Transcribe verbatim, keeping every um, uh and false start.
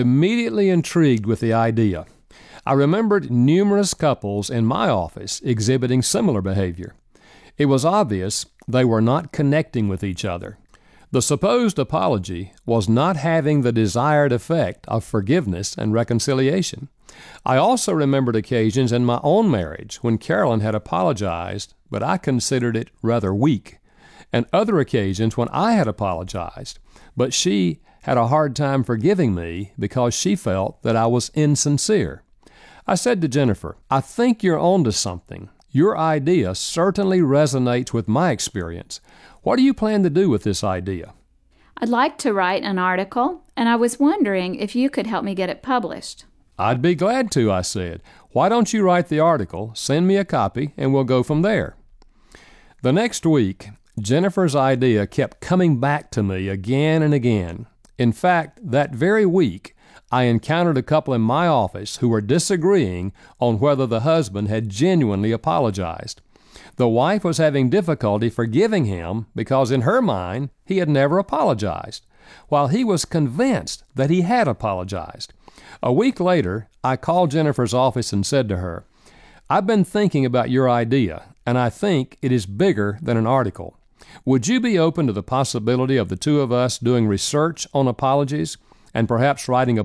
Immediately intrigued with the idea. I remembered numerous couples in my office exhibiting similar behavior. It was obvious they were not connecting with each other. The supposed apology was not having the desired effect of forgiveness and reconciliation. I also remembered occasions in my own marriage when Carolyn had apologized, but I considered it rather weak, and other occasions when I had apologized, but she had a hard time forgiving me because she felt that I was insincere. I said to Jennifer, "I think you're onto something. Your idea certainly resonates with my experience. What do you plan to do with this idea?" I'd like to write an article, and I was wondering if you could help me get it published. "I'd be glad to," I said. "Why don't you write the article, send me a copy, and we'll go from there." The next week, Jennifer's idea kept coming back to me again and again. In fact, that very week, I encountered a couple in my office who were disagreeing on whether the husband had genuinely apologized. The wife was having difficulty forgiving him because in her mind he had never apologized, while he was convinced that he had apologized. A week later, I called Jennifer's office and said to her, "I've been thinking about your idea, and I think it is bigger than an article. Would you be open to the possibility of the two of us doing research on apologies and perhaps writing a